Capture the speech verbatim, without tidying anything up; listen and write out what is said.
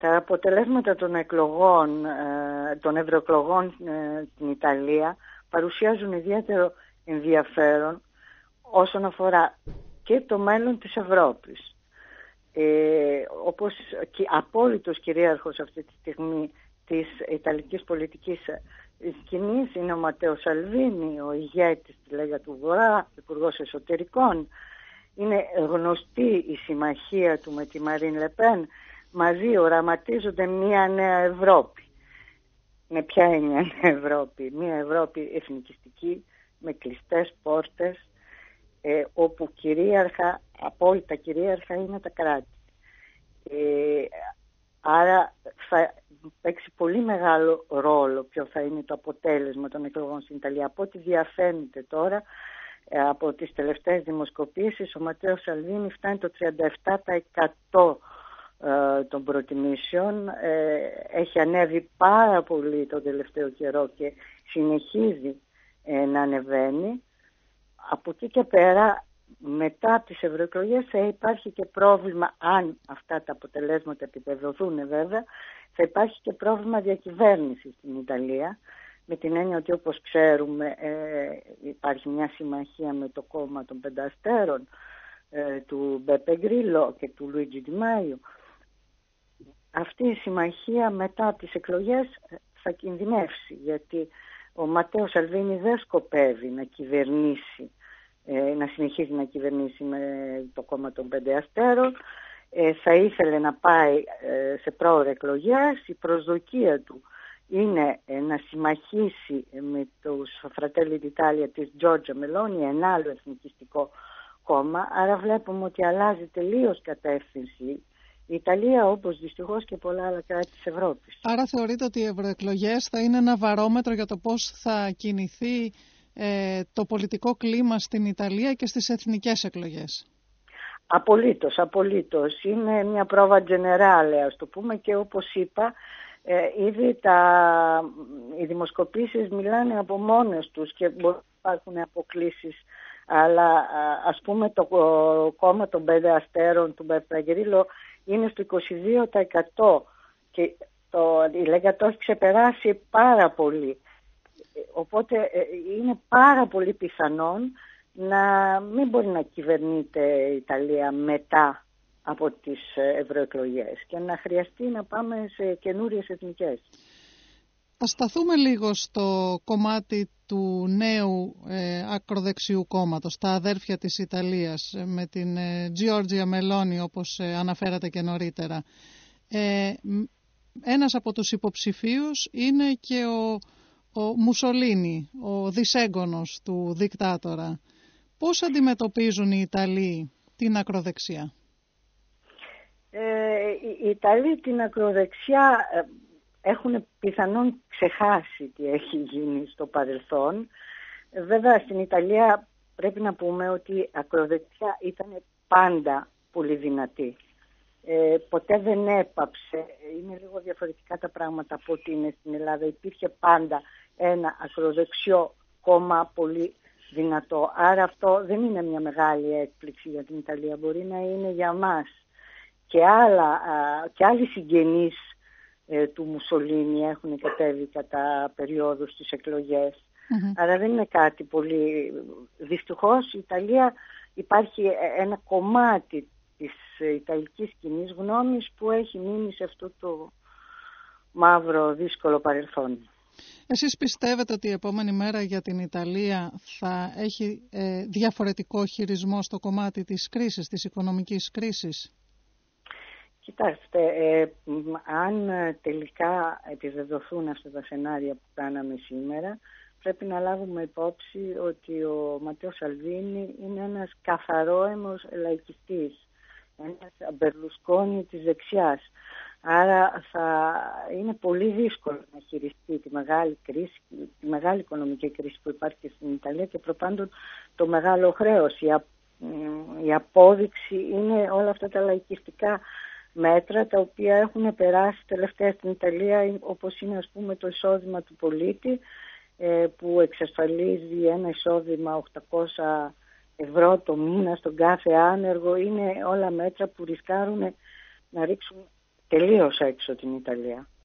Τα αποτελέσματα των εκλογών, των ευρωεκλογών στην Ιταλία παρουσιάζουν ιδιαίτερο ενδιαφέρον όσον αφορά και το μέλλον της Ευρώπης. Ε, όπως και απόλυτος κυρίαρχος αυτή τη στιγμή της Ιταλικής πολιτικής σκηνής είναι ο Ματέο Σαλβίνι, ο ηγέτης της Λέγα του Βορρά, υπουργός εσωτερικών. Είναι γνωστή η συμμαχία του με τη Μαρίν Λεπέν. Μαζί οραματίζονται μια νέα Ευρώπη. Με ποια είναι η νέα Ευρώπη? Μια Ευρώπη εθνικιστική, με κλειστές πόρτες, ε, όπου κυρίαρχα, απόλυτα κυρίαρχα είναι τα κράτη. Ε, άρα θα παίξει πολύ μεγάλο ρόλο ποιο θα είναι το αποτέλεσμα των εκλογών στην Ιταλία. Από ό,τι διαφαίνεται τώρα, από τις τελευταίες δημοσκοπήσεις, ο Ματέο Σαλβίνι φτάνει το τριάντα επτά τοις εκατό των προτιμήσεων. Έχει ανέβει πάρα πολύ τον τελευταίο καιρό και συνεχίζει να ανεβαίνει. Από εκεί και πέρα, μετά τις ευρωεκλογές, θα υπάρχει και πρόβλημα, αν αυτά τα αποτελέσματα επιβεβαιωθούν βέβαια, θα υπάρχει και πρόβλημα διακυβέρνησης στην Ιταλία, με την έννοια ότι, όπως ξέρουμε, ε, υπάρχει μια συμμαχία με το κόμμα των Πέντε Αστέρων, ε, του Μπέπε Γκρίλο και του Λουίτζι Ντι Μάιο. Αυτή η συμμαχία μετά τις εκλογές θα κινδυνεύσει, γιατί ο Ματέο Σαλβίνι δεν σκοπεύει να κυβερνήσει, ε, να συνεχίσει να κυβερνήσει με το κόμμα των Πέντε Αστέρων. Ε, θα ήθελε να πάει ε, σε πρόωρες εκλογές. Η προσδοκία του είναι ε, να συμμαχίσει με τους Fratelli d'Italia της Τζόρτζα Μελόνι, ένα άλλο εθνικιστικό κόμμα. Άρα βλέπουμε ότι αλλάζει τελείως κατεύθυνση η Ιταλία, όπως δυστυχώς και πολλά άλλα κράτη της Ευρώπης. Άρα θεωρείτε ότι οι ευρωεκλογές θα είναι ένα βαρόμετρο για το πώς θα κινηθεί ε, το πολιτικό κλίμα στην Ιταλία και στις εθνικές εκλογές? Απολύτως, απολύτως. Είναι μια πρόβα τζενεράλε, ας το πούμε, και όπως είπα, ε, ήδη τα, οι δημοσκοπήσεις μιλάνε από μόνες τους και μπορεί να υπάρχουν αποκλίσεις. Αλλά ας πούμε το κόμμα των Πέντε Αστέρων του Μπέπε Γκρίλο είναι στο είκοσι δύο τοις εκατό και το, η Λέγα το έχει ξεπεράσει πάρα πολύ. Οπότε είναι πάρα πολύ πιθανόν να μην μπορεί να κυβερνείται η Ιταλία μετά από τις ευρωεκλογές και να χρειαστεί να πάμε σε καινούριες εθνικές. Ας σταθούμε λίγο στο κομμάτι του νέου ε, ακροδεξιού κόμματος, τα αδέρφια της Ιταλίας, με την ε, Giorgia Meloni, όπως ε, αναφέρατε και νωρίτερα. Ε, ένας από τους υποψηφίους είναι και ο, ο Μουσολίνι, ο δυσέγγωνος του δικτάτορα. Πώς αντιμετωπίζουν οι Ιταλοί την ακροδεξιά? Ε, οι Ιταλοί την ακροδεξιά έχουν πιθανόν ξεχάσει τι έχει γίνει στο παρελθόν. Βέβαια στην Ιταλία πρέπει να πούμε ότι η ακροδεξιά ήταν πάντα πολύ δυνατή. Ε, ποτέ δεν έπαψε. Είναι λίγο διαφορετικά τα πράγματα από ό,τι είναι στην Ελλάδα. Υπήρχε πάντα ένα ακροδεξιό κόμμα πολύ δυνατό. Άρα αυτό δεν είναι μια μεγάλη έκπληξη για την Ιταλία. Μπορεί να είναι για μας και, άλλα, και άλλοι συγγενείς του Μουσολίνι έχουν κατέβει κατά περίοδους στις εκλογές. Mm-hmm. Άρα δεν είναι κάτι πολύ... Δυστυχώς η Ιταλία υπάρχει ένα κομμάτι της ιταλικής κοινής γνώμης που έχει μείνει σε αυτό το μαύρο δύσκολο παρελθόν. Εσείς πιστεύετε ότι η επόμενη μέρα για την Ιταλία θα έχει ε, διαφορετικό χειρισμό στο κομμάτι της κρίσης, της οικονομικής κρίσης? Κοιτάξτε, ε, αν τελικά επιβεβαιωθούν αυτά τα σενάρια που κάναμε σήμερα, πρέπει να λάβουμε υπόψη ότι ο Ματέο Σαλβίνι είναι ένας καθαρόαιμος λαϊκιστής, ένας Μπερλουσκόνι της δεξιάς. Άρα θα είναι πολύ δύσκολο να χειριστεί τη μεγάλη κρίση, τη μεγάλη οικονομική κρίση που υπάρχει στην Ιταλία και προπάντων το μεγάλο χρέος. Η, α, η απόδειξη είναι όλα αυτά τα λαϊκιστικά μέτρα τα οποία έχουν περάσει τελευταία στην Ιταλία, όπως είναι ας πούμε το εισόδημα του πολίτη ε, που εξασφαλίζει ένα εισόδημα οκτακόσια ευρώ το μήνα στον κάθε άνεργο. Είναι όλα μέτρα που ρισκάρουν να ρίξουν τελείως έξω την Ιταλία.